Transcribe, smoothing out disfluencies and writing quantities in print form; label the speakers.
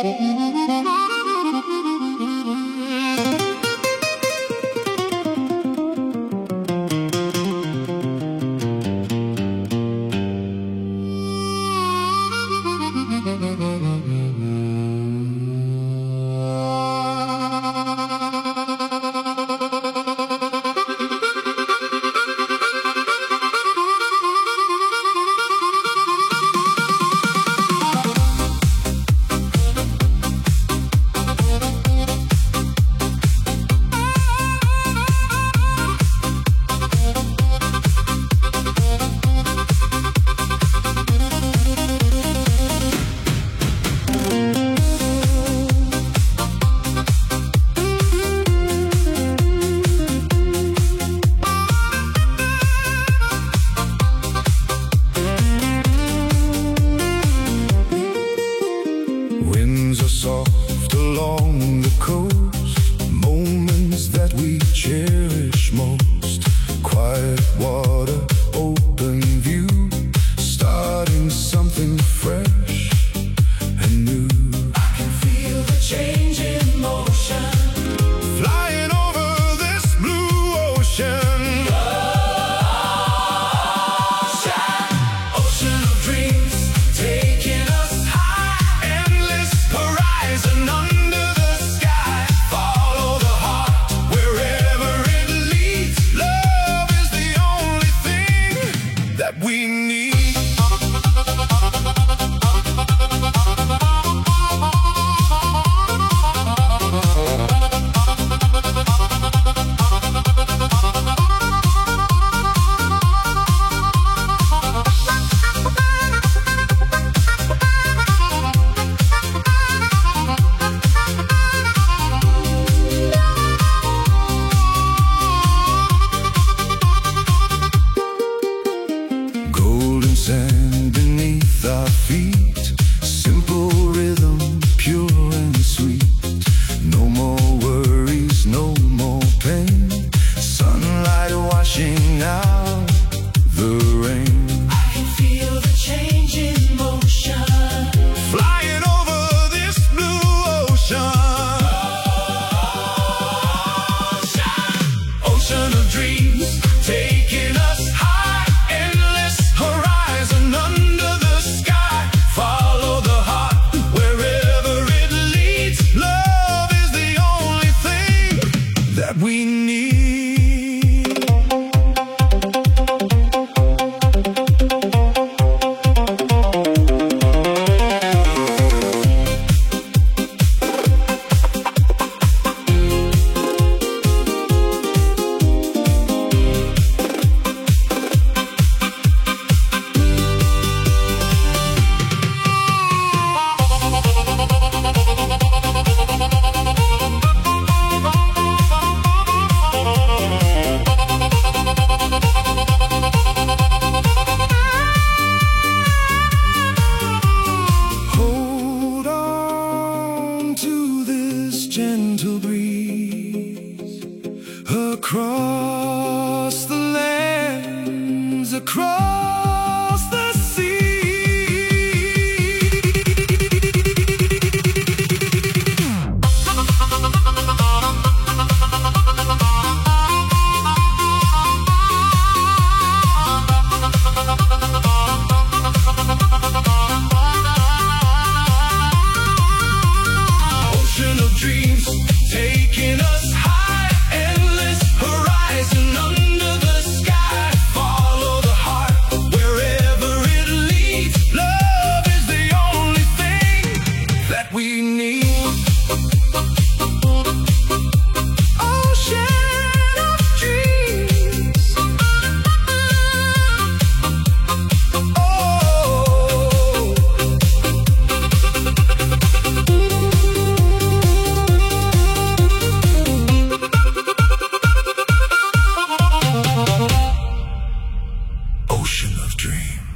Speaker 1: Soft along the coast, moments that we cherish most. Quiet water, open view, starting something fresh and new. I can feel the change in motion, flying over this blue ocean. Ocean of dreams, taking us high, endless horizon under the sky. Follow the heart wherever it leads. Love is the only thing that we need. Golden sand beneath our feet, simple rhythm, pure and sweet. No more worries, no more pain, sunlight washing out the rain. I can feel the change in motion, flying over this blue ocean. Ocean of dreams, taking us high, endless horizon under the sky. Follow the heart wherever it leads. Love is the only thing that we need. Hold on to this gentle breeze across the lands, across the sea. Ocean of dreams, taking us high, endless horizon under the sky. Follow the heart wherever it leads. Love is the only thing that we need. Ocean of dreams. Ocean of dreams.